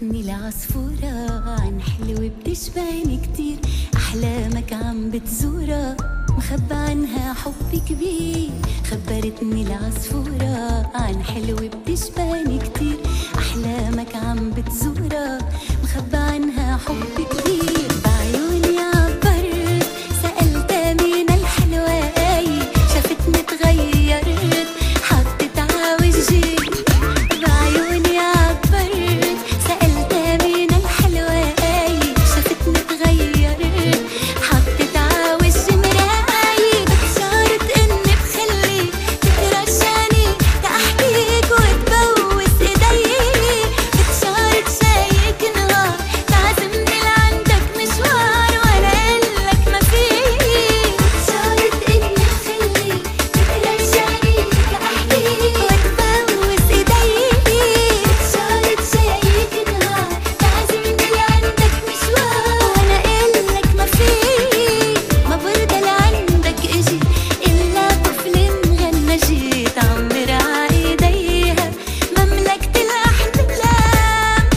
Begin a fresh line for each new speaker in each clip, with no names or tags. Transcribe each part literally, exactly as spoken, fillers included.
خبرتني العصفورة عن حلو بتشبهني كتير، أحلامك عم بتزورها مخبى عنها حب كبير. خبرتني العصفورة عن حلو بتشبهني كتير، أحلامك عم بتزورها مخبى عنها حب كبير. بعيوني عبرت سألت مين الحلوة، شافتني تغيرت حطت عوجي. بعيوني عبرت سألت مين الحلوة، شافتني تغيرت حطت عوجي مراية. بتشارت اني بخلي تترجاني تحكيك وتبوس ايدي. بتشارت شايك نهار تعزمني لعندك مشوار وانا قلك ما فيه. بتشارت اني بخلي تترجاني تحكيك وتبوس ايدي. بتشارت شايك نهار تعزمني لعندك مشوار وانا قلك ما فيه. ما برضى لعندك اجي الا طفل مغنى، جيت عمر عايديها مملكة الاحلام.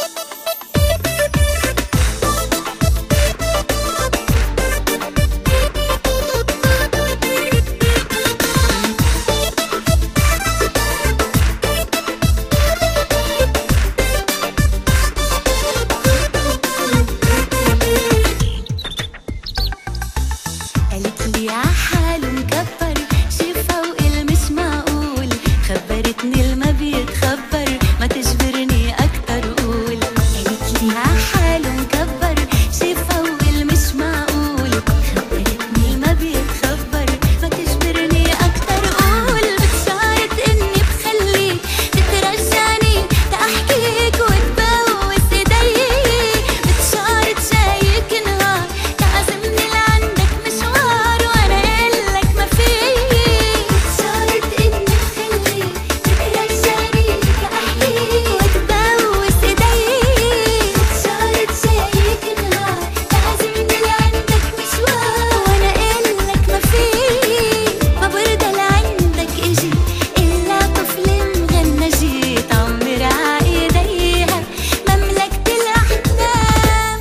قالت لي عحال مكبر شي فوق المش معقول. خبرتني الما بيتخبر ما تجبرني اكتر قول. قالت لي عحال مكبر شي فوق المش معقول. خبرتني الما بيتخبر ما تجبرني اكتر قول. بتشارت اني بخليك تترجاني تحكيك وتبوس ايدي. بتشارت شايك نهار تعزمني لعندك مشوار وانا قلك ما فيه. بتشارت اني بخليك تترجاني تحكيك وتبوس ايدي. بتشارت شايك نهار تعزمني لعندك مشوار وانا قلك ما فيه. ما برضى لعندك اجي الا طفل مغنى، جيت عمر عايديها مملكة الاحلام.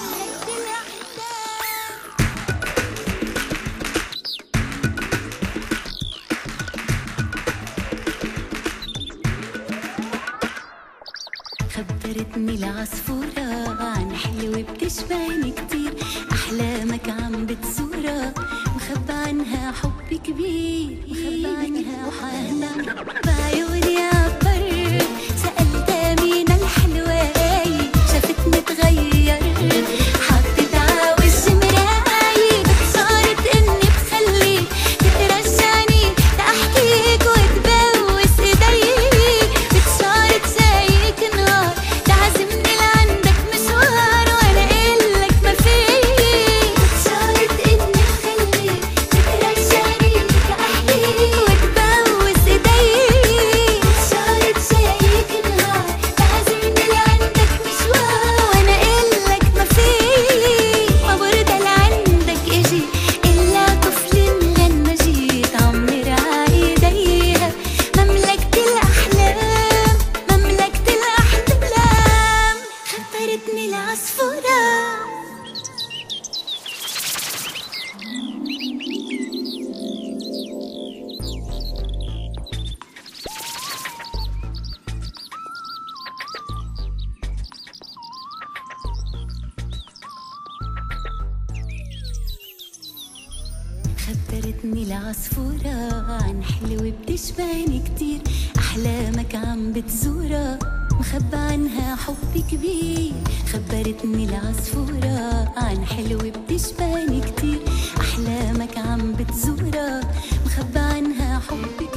خبرتني العصفورة عن حلو بتشبهني كتير، أحلامك عم بتزورها مخبى عنها حب كبير. مخبى عنها وحالك بعيوني عبرت سألت مين الحلوة، شافتني تغيرت حطت عوج مراية. بتشارت اني بخليك تترجاني تحكيك وتبوس ايدي. بتشارت شايك نهار تعزمني لعندك مشوار وانا قلك ما فيه. بتشارت اني بخليك تترجاني تحكيك وتبوس ايدي. بتشارت شايك نهار تعزمني لعندك مشوار وانا قلك ما فيه. ما برضى لعندك اجي الا طفل مغنى، جيت عمر عايديها مملكة الاحلام. مملكة الاحلام. خبرتني العصفورة. خبرتني العصفورة عن حلو بتشبهني كتير، أحلامك عم بتزورها مخبى عنها حب كبير. خبرتني العصفورة عن حلو بتشبهني كتير، أحلامك عم بتزورها مخبى عنها حب كبير.